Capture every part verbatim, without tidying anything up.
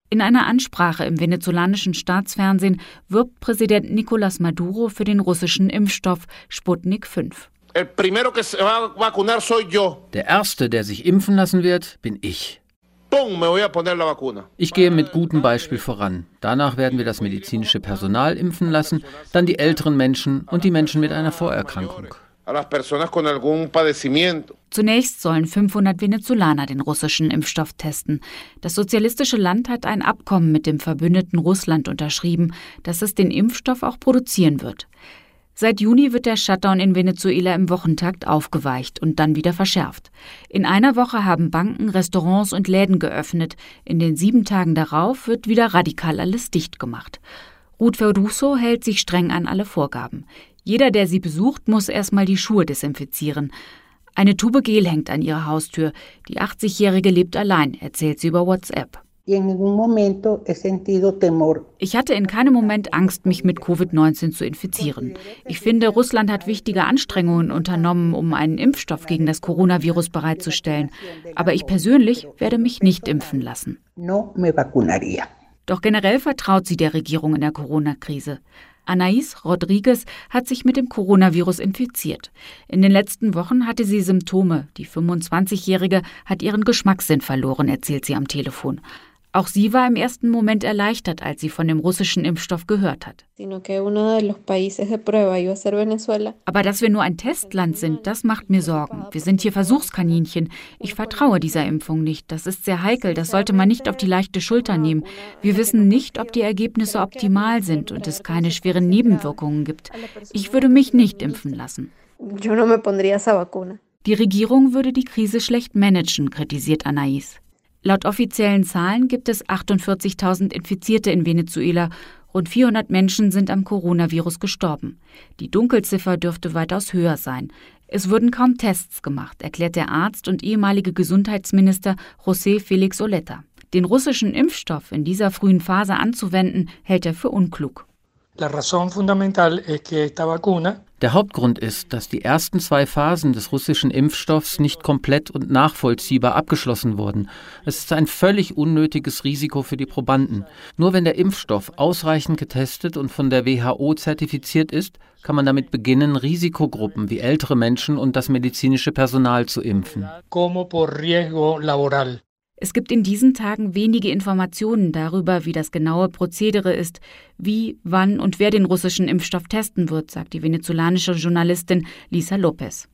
In einer Ansprache im venezolanischen Staatsfernsehen wirbt Präsident Nicolás Maduro für den russischen Impfstoff Sputnik fünf. Der Erste, der sich impfen lassen wird, bin ich. Ich gehe mit gutem Beispiel voran. Danach werden wir das medizinische Personal impfen lassen, dann die älteren Menschen und die Menschen mit einer Vorerkrankung. Zunächst sollen fünfhundert Venezolaner den russischen Impfstoff testen. Das sozialistische Land hat ein Abkommen mit dem Verbündeten Russland unterschrieben, das es den Impfstoff auch produzieren wird. Seit Juni wird der Shutdown in Venezuela im Wochentakt aufgeweicht und dann wieder verschärft. In einer Woche haben Banken, Restaurants und Läden geöffnet. In den sieben Tagen darauf wird wieder radikal alles dicht gemacht. Ruth Ferruso hält sich streng an alle Vorgaben. Jeder, der sie besucht, muss erstmal die Schuhe desinfizieren. Eine Tube Gel hängt an ihrer Haustür. Die achtzigjährige lebt allein, erzählt sie über WhatsApp. Ich hatte in keinem Moment Angst, mich mit Covid neunzehn zu infizieren. Ich finde, Russland hat wichtige Anstrengungen unternommen, um einen Impfstoff gegen das Coronavirus bereitzustellen. Aber ich persönlich werde mich nicht impfen lassen. Doch generell vertraut sie der Regierung in der Corona-Krise. Anaís Rodríguez hat sich mit dem Coronavirus infiziert. In den letzten Wochen hatte sie Symptome. Die fünfundzwanzigjährige hat ihren Geschmackssinn verloren, erzählt sie am Telefon. Auch sie war im ersten Moment erleichtert, als sie von dem russischen Impfstoff gehört hat. Aber dass wir nur ein Testland sind, das macht mir Sorgen. Wir sind hier Versuchskaninchen. Ich vertraue dieser Impfung nicht. Das ist sehr heikel. Das sollte man nicht auf die leichte Schulter nehmen. Wir wissen nicht, ob die Ergebnisse optimal sind und es keine schweren Nebenwirkungen gibt. Ich würde mich nicht impfen lassen. Die Regierung würde die Krise schlecht managen, kritisiert Anaís. Laut offiziellen Zahlen gibt es achtundvierzigtausend Infizierte in Venezuela. Rund vierhundert Menschen sind am Coronavirus gestorben. Die Dunkelziffer dürfte weitaus höher sein. Es wurden kaum Tests gemacht, erklärt der Arzt und ehemalige Gesundheitsminister José Félix Oleta. Den russischen Impfstoff in dieser frühen Phase anzuwenden, hält er für unklug. Der Hauptgrund ist, dass die ersten zwei Phasen des russischen Impfstoffs nicht komplett und nachvollziehbar abgeschlossen wurden. Es ist ein völlig unnötiges Risiko für die Probanden. Nur wenn der Impfstoff ausreichend getestet und von der W H O zertifiziert ist, kann man damit beginnen, Risikogruppen wie ältere Menschen und das medizinische Personal zu impfen. Es gibt in diesen Tagen wenige Informationen darüber, wie das genaue Prozedere ist, wie, wann und wer den russischen Impfstoff testen wird, sagt die venezolanische Journalistin Lisa López.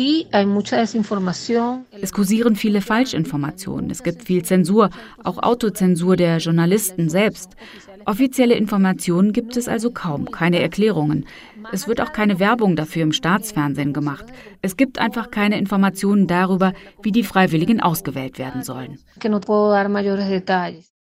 Es kursieren viele Falschinformationen, es gibt viel Zensur, auch Autozensur der Journalisten selbst. Offizielle Informationen gibt es also kaum, keine Erklärungen. Es wird auch keine Werbung dafür im Staatsfernsehen gemacht. Es gibt einfach keine Informationen darüber, wie die Freiwilligen ausgewählt werden sollen.